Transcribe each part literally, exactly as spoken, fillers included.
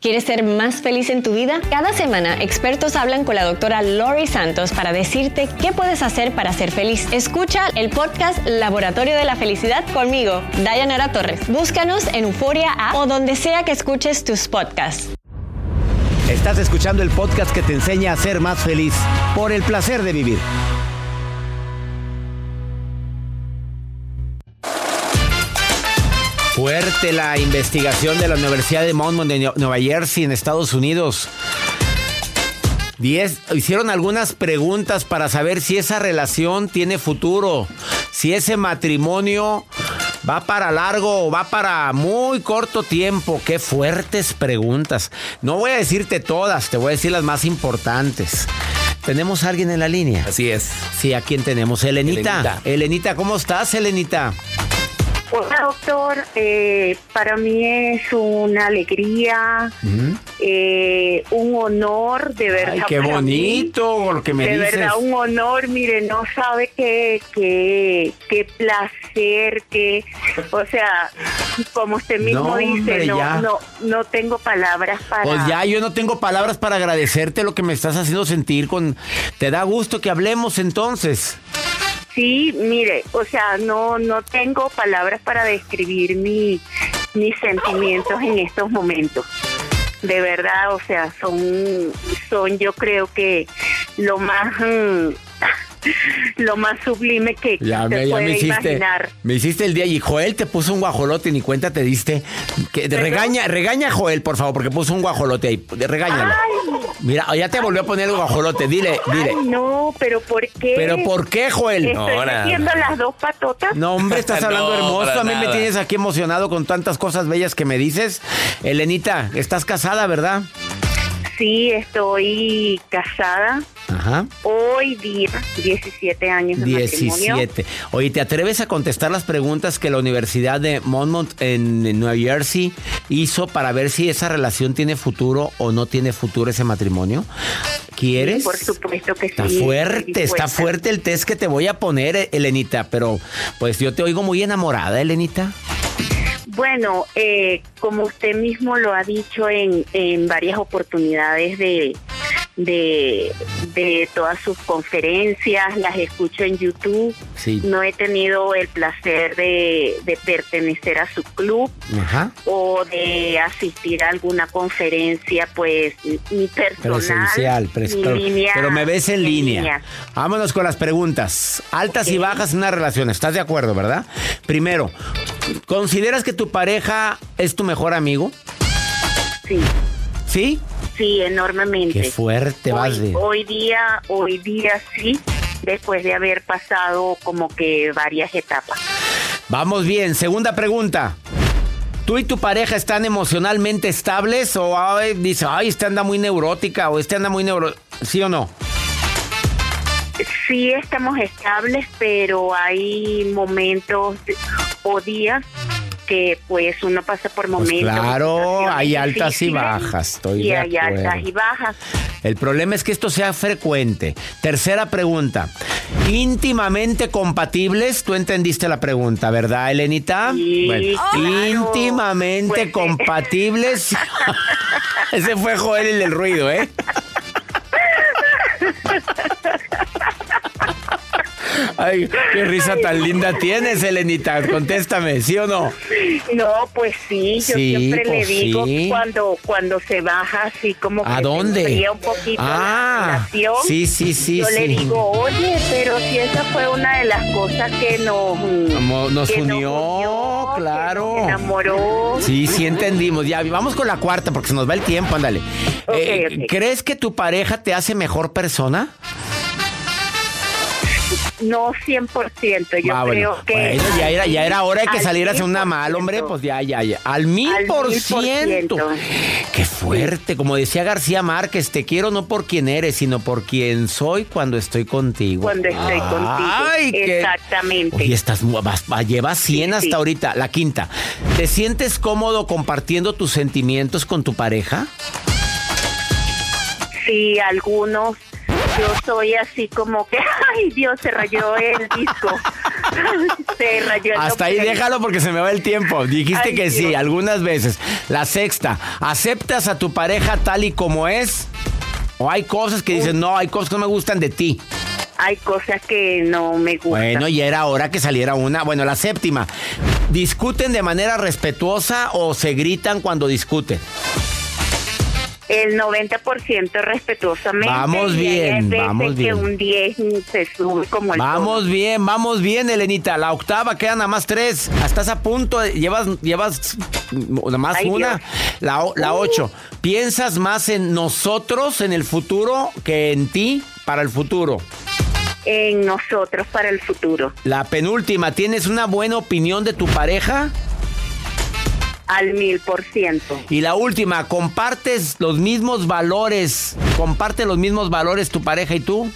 ¿Quieres ser más feliz en tu vida? Cada semana, expertos hablan con la doctora Lori Santos para decirte qué puedes hacer para ser feliz. Escucha el podcast Laboratorio de la Felicidad conmigo, Dayanara Torres. Búscanos en Euforia App o donde sea que escuches tus podcasts. Estás escuchando el podcast que te enseña a ser más feliz por el placer de vivir. Fuerte la investigación de la Universidad de Monmouth de Nueva Jersey en Estados Unidos. Diez, hicieron algunas preguntas para saber si esa relación tiene futuro, si ese matrimonio va para largo o va para muy corto tiempo. Qué fuertes preguntas. No voy a decirte todas, te voy a decir las más importantes. ¿Tenemos a alguien en la línea? Así es. Sí, ¿a quién tenemos? Elenita. Elenita, Elenita, ¿cómo estás, Elenita? Hola, doctor. Eh, para mí es una alegría, uh-huh. eh, un honor, de verdad. Ay, qué bonito mí, lo que me de dices. De verdad, un honor. Mire, no sabe qué, qué, qué placer, que, o sea, como usted mismo no, dice, hombre, no, ya. no, no tengo palabras para. Pues ya, yo no tengo palabras para agradecerte lo que me estás haciendo sentir. Con, ¿te da gusto que hablemos entonces? Sí, mire, o sea, no no tengo palabras para describir mi, mis sentimientos en estos momentos. De verdad, o sea, son, son yo creo que lo más... Mm, lo más sublime que ya, se me, ya puede me hiciste, imaginar. Me hiciste el día y Joel te puso un guajolote y ni cuenta te diste. Que, de, regaña, regaña a Joel, por favor, porque puso un guajolote ahí. De, regáñalo. Ay. Mira, ya te volvió a poner el guajolote. Dile, dile. Ay, no, pero ¿por qué? ¿Pero por qué, Joel? Estoy Ahora. metiendo las dos patotas. No, hombre, estás hablando no, hermoso. A mí nada. me tienes aquí emocionado con tantas cosas bellas que me dices. Elenita, estás casada, ¿verdad? Sí, estoy casada. Ajá. Hoy día, diecisiete años de matrimonio. diecisiete. Oye, ¿te atreves a contestar las preguntas que la Universidad de Monmouth en, en Nueva Jersey hizo para ver si esa relación tiene futuro o no tiene futuro ese matrimonio? ¿Quieres? Sí, por supuesto que está sí. Está fuerte, está fuerte el test que te voy a poner, Elenita, pero pues yo te oigo muy enamorada, Elenita. Bueno, eh, como usted mismo lo ha dicho en, en varias oportunidades de, de, de todas sus conferencias, las escucho en YouTube. Sí. No he tenido el placer de, de pertenecer a su club. Ajá. O de asistir a alguna conferencia, pues, ni personal, presencial, pres- ni pero, línea, pero me ves en, en línea. línea. Vámonos con las preguntas. Altas okay. y bajas en una relación. ¿Estás de acuerdo, verdad? Primero, ¿consideras que tu pareja es tu mejor amigo? Sí. ¿Sí? Sí, enormemente. Qué fuerte hoy, vas de... Hoy día, hoy día sí, después de haber pasado como que varias etapas. Vamos bien. Segunda pregunta. ¿Tú y tu pareja están emocionalmente estables o ay, dice, ay, este anda muy neurótica o este anda muy neuro... ¿Sí o no? Sí estamos estables, pero hay momentos o días que pues uno pasa por momentos. Pues claro, hay altas y difíciles bajas. Estoy y de hay acuerdo. altas y bajas. El problema es que esto sea frecuente. Tercera pregunta. ¿Íntimamente compatibles? Tú entendiste la pregunta, ¿verdad, Elenita? Sí, bueno, claro. Íntimamente pues, compatibles. Ese fue Joel el del ruido, ¿eh? Ay, qué risa tan linda tienes, Elenita. Contéstame, ¿sí o no? No, pues sí, yo sí, siempre pues le digo sí. cuando cuando se baja así como que ¿A dónde? se enfría un poquito ah, la relación. Sí, sí, sí, yo sí. le digo, oye, pero si esa fue una de las cosas que nos Como nos que unió, nos unió, claro. Que nos enamoró. Sí, sí entendimos. Ya, vamos con la cuarta porque se nos va el tiempo, ándale. Okay, eh, okay. ¿Crees que tu pareja te hace mejor persona? No cien por ciento, yo ah, creo bueno. que... Bueno, ya era, ya era hora de que al salieras mil una por mal, hombre, ciento. pues ya, ya, ya. Al mil Al por mil por ciento. ciento. Qué fuerte. Como decía García Márquez, te quiero no por quien eres, sino por quien soy cuando estoy contigo. Cuando estoy Ay, contigo. qué... Exactamente. Oye, estás, vas, llevas cien sí, hasta sí. ahorita. La quinta. ¿Te sientes cómodo compartiendo tus sentimientos con tu pareja? Sí, algunos. Yo soy así como que, ay Dios, se rayó el disco. Se rayó el Hasta ahí documento. déjalo porque se me va el tiempo. Dijiste Ay, que sí, Dios. algunas veces. La sexta, ¿aceptas a tu pareja tal y como es? ¿O hay cosas que dices, no, hay cosas que no me gustan de ti? Hay cosas que no me gustan. Bueno, y era hora que saliera una. Bueno, la séptima, ¿discuten de manera respetuosa o se gritan cuando discuten? El noventa por ciento respetuosamente. Vamos y bien, hay veces vamos que bien. un diez se sube como el Vamos tono. bien, vamos bien, Elenita. La octava, quedan nada más tres. Estás a punto, de- llevas, llevas nada más Ay, una. Dios. La, o- la Uh. ocho. ¿Piensas más en nosotros, en el futuro, que en ti para el futuro? En nosotros para el futuro. La penúltima, ¿tienes una buena opinión de tu pareja? Al mil por ciento. Y la última, ¿compartes los mismos valores? ¿Comparte los mismos valores tu pareja y tú?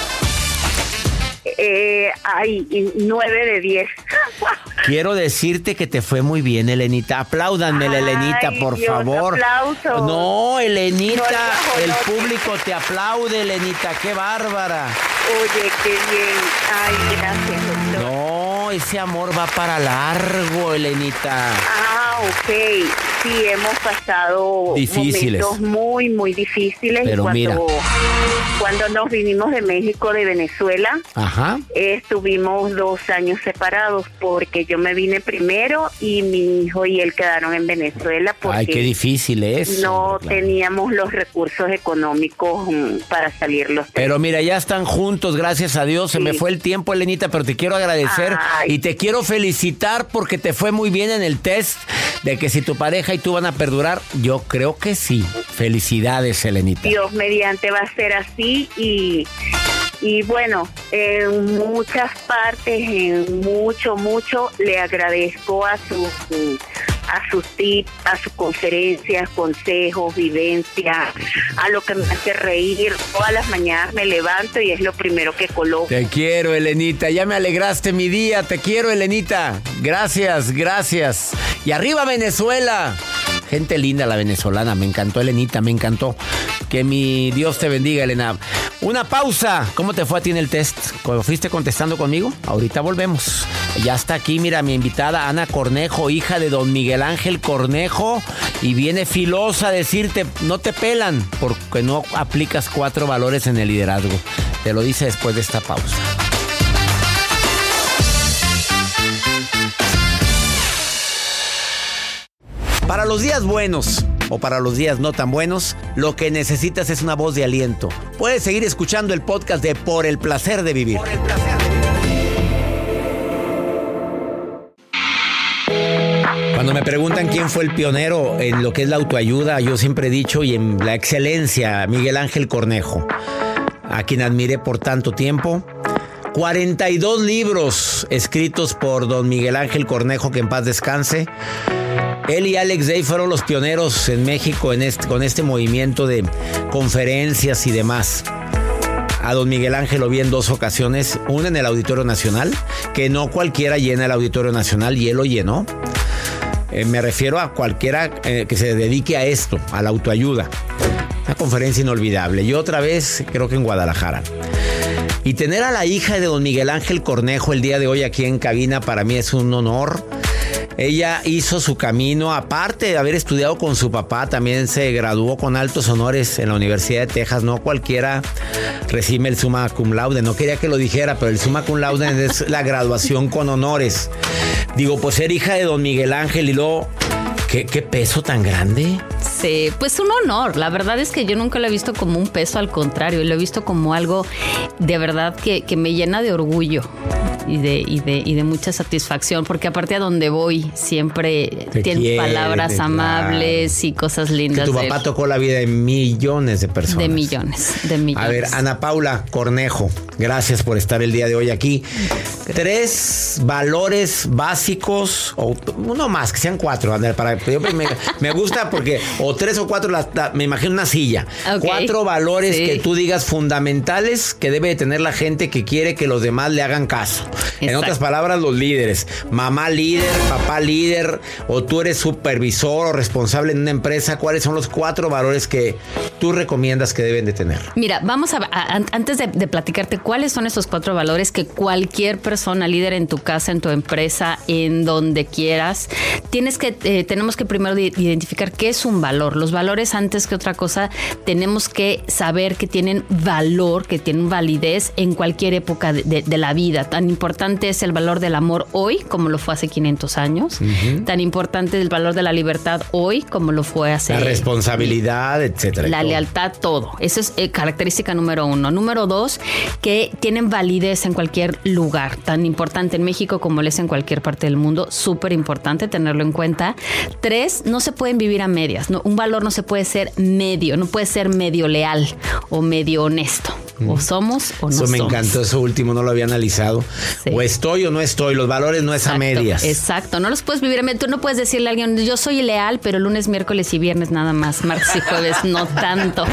Eh, ay, y nueve de diez. Quiero decirte que te fue muy bien, Elenita. Apláudanme, Ay, Elenita, por Dios, favor. aplausos. No, Elenita, No le bajo el los- público te aplaude, Elenita. ¡Qué bárbara! Oye, qué bien. Ay, gracias, doctor. No, ese amor va para largo, Elenita. Ah, ok. Sí, hemos pasado Difíciles. momentos muy, muy difíciles. Pero cuando, mira. cuando nos vinimos de México, de Venezuela, Ajá. eh, estuvimos dos años separados porque yo me vine primero y mi hijo y él quedaron en Venezuela porque Ay, qué difícil es. no Claro. teníamos los recursos económicos mm, para salir los tres. Pero mira, ya están juntos, gracias a Dios. Se Sí. me fue el tiempo, Elenita, pero te quiero agradecer Ay. y te quiero felicitar porque te fue muy bien en el test de que si tu pareja y tú van a perdurar. Yo creo que sí. Felicidades, Elenita. Dios mediante va a ser así y, y bueno, en muchas partes, en mucho, mucho, le agradezco a sus a sus tips, a sus conferencias, consejos, vivencias, a lo que me hace reír. Todas las mañanas me levanto y es lo primero que coloco. Te quiero, Elenita. Ya me alegraste mi día. Te quiero, Elenita. Gracias, gracias. Y arriba, Venezuela. Gente linda la venezolana. Me encantó, Elenita. Me encantó. Que mi Dios te bendiga, Elena. Una pausa. ¿Cómo te fue a ti en el test? ¿Cuando fuiste contestando conmigo? Ahorita volvemos. Ya está aquí, mira, mi invitada Ana Cornejo, hija de don Miguel Ángel Cornejo. Y viene filosa a decirte, no te pelan porque no aplicas cuatro valores en el liderazgo. Te lo dice después de esta pausa. Para los días buenos o para los días no tan buenos, lo que necesitas es una voz de aliento. Puedes seguir escuchando el podcast de Por el Placer de Vivir. Por el placer de vivir. Cuando me preguntan quién fue el pionero en lo que es la autoayuda, yo siempre he dicho, y en la excelencia, Miguel Ángel Cornejo, a quien admiré por tanto tiempo. cuarenta y dos libros escritos por don Miguel Ángel Cornejo, que en paz descanse. Él y Alex Day fueron los pioneros en México en este, con este movimiento de conferencias y demás. A don Miguel Ángel lo vi en dos ocasiones, una en el Auditorio Nacional, que no cualquiera llena el Auditorio Nacional, y él lo llenó. Eh, me refiero a cualquiera eh, que se dedique a esto, a la autoayuda. Una conferencia inolvidable. Y otra vez, creo que en Guadalajara. Y tener a la hija de don Miguel Ángel Cornejo el día de hoy aquí en cabina para mí es un honor. Ella hizo su camino, aparte de haber estudiado con su papá, también se graduó con altos honores en la Universidad de Texas. No cualquiera recibe el summa cum laude, no quería que lo dijera, pero el summa cum laude es la graduación con honores. Digo, pues ser hija de don Miguel Ángel y luego, ¿qué, qué peso tan grande? Sí, pues un honor. La verdad es que yo nunca lo he visto como un peso, al contrario, lo he visto como algo de verdad que, que me llena de orgullo. Y de, y, de, y de mucha satisfacción, porque aparte a donde voy siempre Te tienen quiere, palabras claro. amables y cosas lindas. Que tu de papá él. tocó la vida de millones de personas. De millones, de millones. A ver, Ana Paula Cornejo, gracias por estar el día de hoy aquí. Tres valores básicos, o uno más, que sean cuatro. Andrea, para, yo me, me gusta porque, o tres o cuatro, la, la, me imagino una silla. Okay. Cuatro valores Sí. que tú digas fundamentales que debe de tener la gente que quiere que los demás le hagan caso. En Exacto. otras palabras, los líderes. Mamá líder, papá líder, o tú eres supervisor o responsable en una empresa. ¿Cuáles son los cuatro valores que tú recomiendas que deben de tener? Mira, vamos a, a antes de, de platicarte cuáles son esos cuatro valores que cualquier persona líder en tu casa, en tu empresa, en donde quieras, tienes que, eh, tenemos que primero identificar qué es un valor. Los valores, antes que otra cosa, tenemos que saber que tienen valor, que tienen validez en cualquier época de, de, de la vida. Tan importante es el valor del amor hoy como lo fue hace quinientos años. Uh-huh. Tan importante es el valor de la libertad hoy como lo fue hace... La responsabilidad, etcétera. La lealtad, todo. Esa es eh, característica número uno. Número dos, que tienen validez en cualquier lugar. Tan importante en México como lo es en cualquier parte del mundo. Súper importante tenerlo en cuenta. Tres, no se pueden vivir a medias. No, un valor no se puede ser medio. No puede ser medio leal o medio honesto. O somos o no somos. Eso me encantó, eso último, no lo había analizado. Sí. O estoy o no estoy, los valores no es exacto, a medias. Exacto, no los puedes vivir a medias. Tú no puedes decirle a alguien, yo soy leal, pero lunes, miércoles y viernes nada más. Martes y jueves no tanto.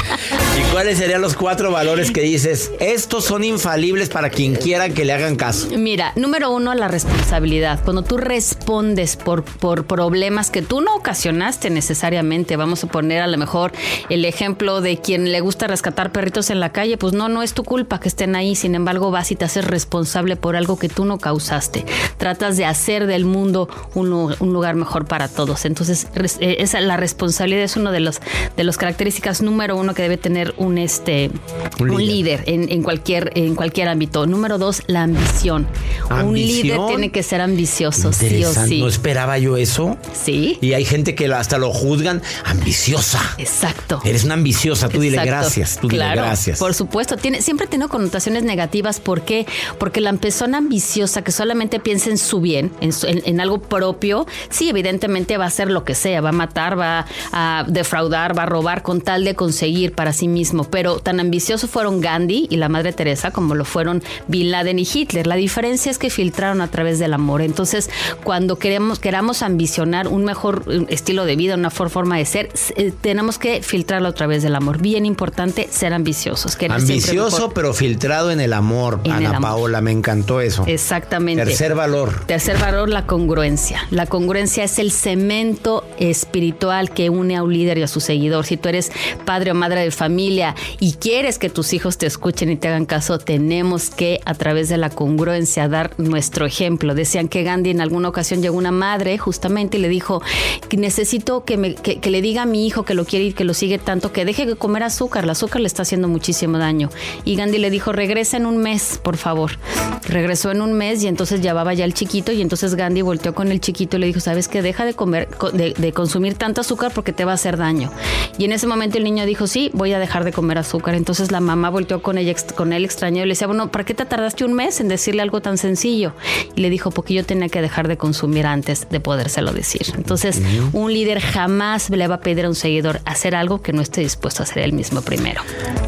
¿Y cuáles serían los cuatro valores que dices, estos son infalibles para quien quiera que le hagan caso? Mira, número uno, la responsabilidad. Cuando tú respondes por, por problemas que tú no ocasionaste necesariamente, vamos a poner a lo mejor el ejemplo de quien le gusta rescatar perritos en la calle, pues no, no es tu culpa que estén ahí, sin embargo vas y te haces responsable por algo que tú no causaste. Tratas de hacer del mundo un, un lugar mejor para todos. Entonces, esa, la responsabilidad es una de los de las características número uno que debe tener un este un, un líder, líder en, en cualquier en cualquier ámbito. Número dos, la ambición. ¿Ambición? Un líder tiene que ser ambicioso, sí o sí. No esperaba yo eso. Sí. Y hay gente que hasta lo juzgan ambiciosa. Exacto. Eres una ambiciosa, tú Exacto. dile gracias, tú claro, dile gracias. Por supuesto, tiene siempre ha tenido connotaciones negativas. ¿Por qué? Porque la persona ambiciosa que solamente piensa en su bien, en, su, en, en algo propio, sí, evidentemente va a hacer lo que sea, va a matar, va a defraudar, va a robar con tal de conseguir para sí mismo. Pero tan ambiciosos fueron Gandhi y la Madre Teresa como lo fueron Bin Laden y Hitler. La diferencia es que filtraron a través del amor. Entonces, cuando queremos, queramos ambicionar un mejor estilo de vida, una mejor forma de ser, eh, tenemos que filtrarlo a través del amor. Bien importante ser ambiciosos. Ambicioso, pero filtrado en el amor, en Ana el amor. Paola, me encantó eso. Exactamente. Tercer valor. Tercer valor, la congruencia. La congruencia es el cemento espiritual que une a un líder y a su seguidor. Si tú eres padre o madre de familia y quieres que tus hijos te escuchen y te hagan caso, tenemos que, a través de la congruencia, dar nuestro ejemplo. Decían que Gandhi en alguna ocasión llegó una madre justamente y le dijo que necesito que, me, que, que le diga a mi hijo que lo quiere y que lo sigue tanto, que deje de comer azúcar. El azúcar le está haciendo muchísimo daño. Y Gandhi le dijo, regresa en un mes, por favor. Regresó en un mes y entonces llevaba ya el chiquito, y entonces Gandhi volteó con el chiquito y le dijo, ¿sabes qué? Deja de comer, de, de consumir tanto azúcar porque te va a hacer daño. Y en ese momento el niño dijo, sí, voy a dejar de comer azúcar. Entonces la mamá volteó con ella, con él extrañado y le decía, bueno, ¿para qué te tardaste un mes en decirle algo tan sencillo? Y le dijo, porque yo tenía que dejar de consumir antes de podérselo decir. Entonces, uh-huh. un líder jamás le va a pedir a un seguidor hacer algo que no esté dispuesto a hacer él mismo primero.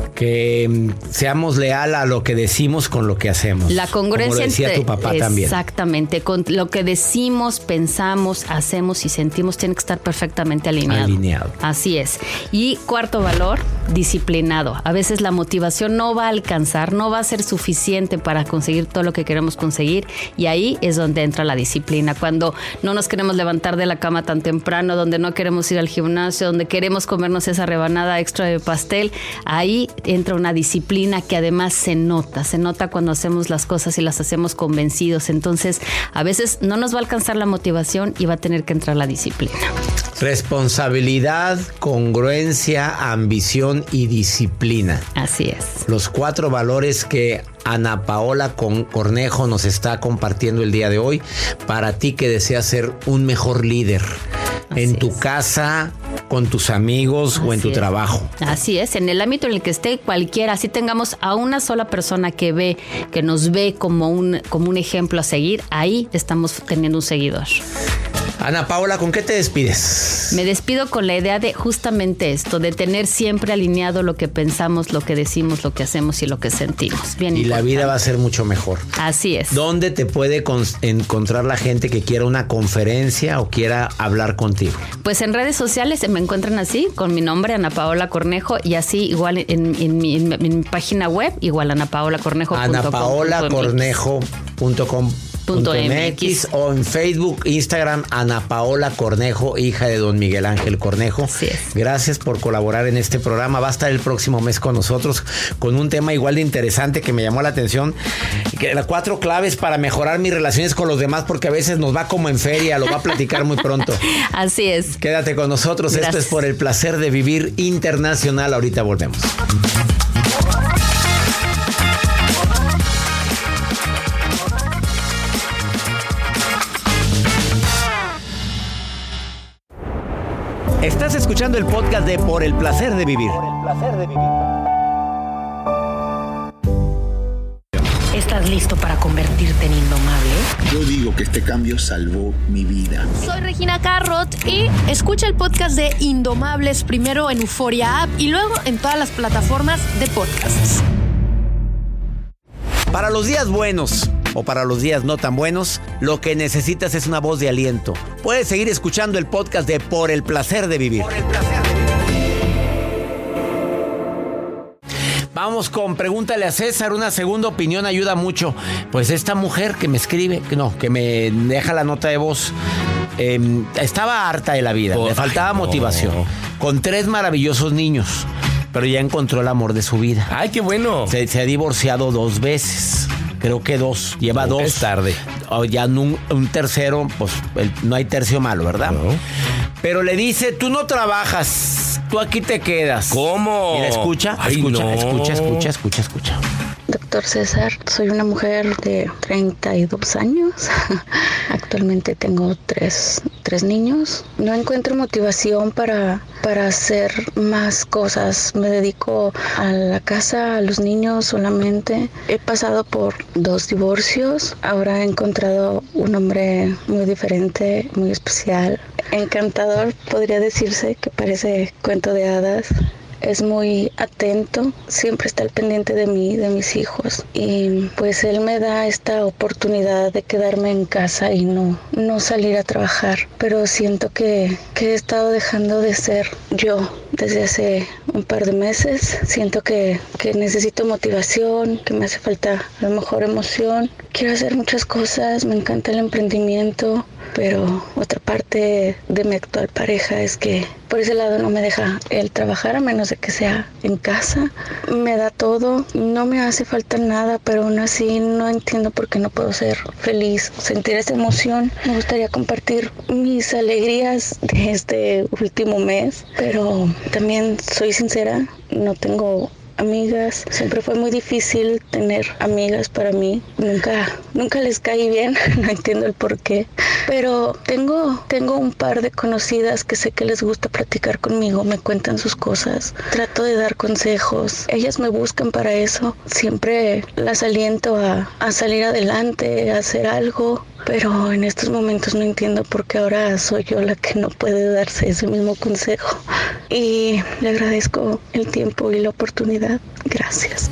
Que seamos leal a lo que decimos con lo que hacemos. La congruencia. Como decía entre, tu papá también. Exactamente. Con lo que decimos, pensamos, hacemos y sentimos tiene que estar perfectamente alineado. Alineado. Así es. Y cuarto valor, disciplinado. A veces la motivación no va a alcanzar, no va a ser suficiente para conseguir todo lo que queremos conseguir, y ahí es donde entra la disciplina. Cuando no nos queremos levantar de la cama tan temprano, donde no queremos ir al gimnasio, donde queremos comernos esa rebanada extra de pastel, ahí entra una disciplina que además se nota, se nota cuando hacemos las cosas y las hacemos convencidos. Entonces, a veces no nos va a alcanzar la motivación y va a tener que entrar la disciplina. Responsabilidad, congruencia, ambición y disciplina. Así es. Los cuatro valores que Ana Paola Cornejo nos está compartiendo el día de hoy para ti que deseas ser un mejor líder. Así en tu es. casa, con tus amigos Así o en tu es. trabajo. Así es, en el ámbito en el que esté cualquiera, así tengamos a una sola persona que ve, que nos ve como un, como un ejemplo a seguir, ahí estamos teniendo un seguidor. Ana Paola, ¿con qué te despides? Me despido con la idea de justamente esto, de tener siempre alineado lo que pensamos, lo que decimos, lo que hacemos y lo que sentimos. Bien y importante. La vida va a ser mucho mejor. Así es. ¿Dónde te puede con- encontrar la gente que quiera una conferencia o quiera hablar contigo? Pues en redes sociales me encuentran así, con mi nombre, Ana Paola Cornejo, y así igual en, en, mi, en, mi, en mi página web, igual Ana Paola Cornejo. Ana Paola Cornejo punto com punto m x o en Facebook, Instagram, Ana Paola Cornejo, hija de don Miguel Ángel Cornejo. Así es. Gracias por colaborar en este programa. Va a estar el próximo mes con nosotros con un tema igual de interesante que me llamó la atención. Que las cuatro claves para mejorar mis relaciones con los demás, porque a veces nos va como en feria, lo va a platicar muy pronto. Así es. Quédate con nosotros. Gracias. Esto es Por el Placer de Vivir Internacional. Ahorita volvemos. Estás escuchando el podcast de Por el Placer de Vivir. Por el Placer de Vivir. ¿Estás listo para convertirte en indomable? Yo digo que este cambio salvó mi vida. Soy Regina Carrot y escucha el podcast de Indomables primero en Euforia App y luego en todas las plataformas de podcasts. Para los días buenos o para los días no tan buenos, lo que necesitas es una voz de aliento. Puedes seguir escuchando el podcast de Por el Placer de Vivir. Por el placer de vivir. Vamos con Pregúntale a César. Una segunda opinión ayuda mucho. Pues esta mujer que me escribe, que no, que me deja la nota de voz, eh, estaba harta de la vida, oh, le faltaba ay, motivación. No. Con tres maravillosos niños, pero ya encontró el amor de su vida. ¡Ay, qué bueno! Se, se ha divorciado dos veces. Creo que dos. Lleva no, dos. Es tarde. O ya un, un tercero, pues el, no hay tercio malo, ¿verdad? No. Pero le dice, tú no trabajas, tú aquí te quedas. ¿Cómo? Mira, escucha, Ay, escucha, no. escucha, escucha, escucha, escucha. Doctor César, soy una mujer de treinta y dos años. Actualmente tengo tres, tres niños. No encuentro motivación para, para hacer más cosas. Me dedico a la casa, a los niños solamente. He pasado por dos divorcios. Ahora he encontrado un hombre muy diferente, muy especial. Encantador, podría decirse, que parece cuento de hadas. Es muy atento, siempre está al pendiente de mí, de mis hijos. Y pues él me da esta oportunidad de quedarme en casa y no, no salir a trabajar. Pero siento que, que he estado dejando de ser yo desde hace un par de meses. Siento que, que necesito motivación, que me hace falta a lo mejor emoción. Quiero hacer muchas cosas, me encanta el emprendimiento. Pero otra parte de mi actual pareja es que por ese lado no me deja él trabajar a menos de que sea en casa. Me da todo, no me hace falta nada, pero aún así no entiendo por qué no puedo ser feliz, sentir esa emoción. Me gustaría compartir mis alegrías de este último mes, pero también soy sincera, no tengo amigas. Siempre fue muy difícil tener amigas para mí. Nunca, nunca les caí bien, no entiendo el por qué. Pero tengo, tengo un par de conocidas que sé que les gusta platicar conmigo, me cuentan sus cosas. Trato de dar consejos. Ellas me buscan para eso. Siempre las aliento a, a salir adelante, a hacer algo. Pero en estos momentos no entiendo por qué ahora soy yo la que no puede darse ese mismo consejo. Y le agradezco el tiempo y la oportunidad. Gracias.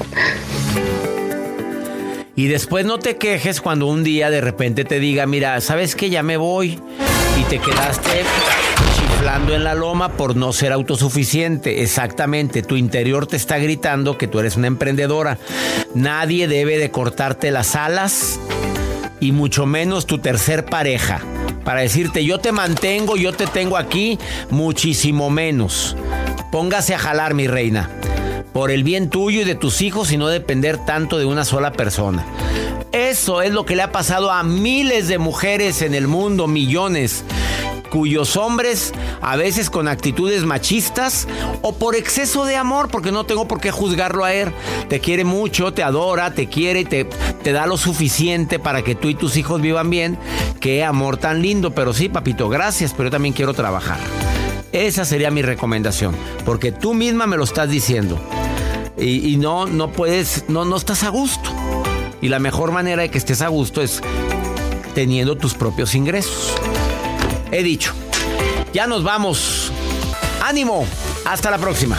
Y después no te quejes cuando un día de repente te diga, mira, ¿sabes qué? Ya me voy. Y te quedaste chiflando en la loma por no ser autosuficiente. Exactamente, tu interior te está gritando que tú eres una emprendedora. Nadie debe de cortarte las alas, y mucho menos tu tercer pareja, para decirte yo te mantengo, yo te tengo aquí, muchísimo menos. Póngase a jalar, mi reina, por el bien tuyo y de tus hijos, y no depender tanto de una sola persona. Eso es lo que le ha pasado a miles de mujeres en el mundo, millones, cuyos hombres, a veces con actitudes machistas o por exceso de amor, porque no tengo por qué juzgarlo a él, te quiere mucho, te adora, te quiere, te, te da lo suficiente para que tú y tus hijos vivan bien. Qué amor tan lindo. Pero sí, papito, gracias, pero yo también quiero trabajar. Esa sería mi recomendación, porque tú misma me lo estás diciendo y, y no, no puedes, no, no estás a gusto, y la mejor manera de que estés a gusto es teniendo tus propios ingresos. He dicho. Ya nos vamos. ¡Ánimo! Hasta la próxima.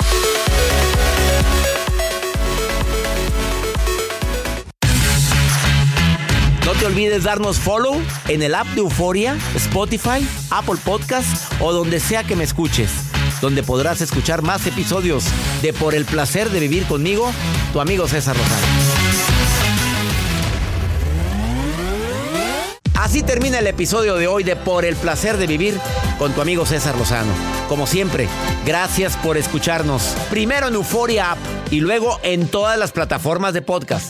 No te olvides darnos follow en el app de Euforia, Spotify, Apple Podcasts o donde sea que me escuches, donde podrás escuchar más episodios de Por el Placer de Vivir conmigo, tu amigo César Lozano. Así termina el episodio de hoy de Por el Placer de Vivir con tu amigo César Lozano. Como siempre, gracias por escucharnos. Primero en Euforia App y luego en todas las plataformas de podcast.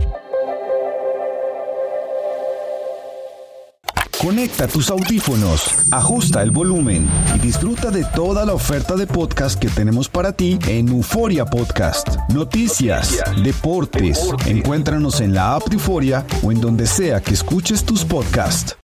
Conecta tus audífonos, ajusta el volumen y disfruta de toda la oferta de podcast que tenemos para ti en Euforia Podcast. Noticias, deportes, encuéntranos en la app de Euforia o en donde sea que escuches tus podcasts.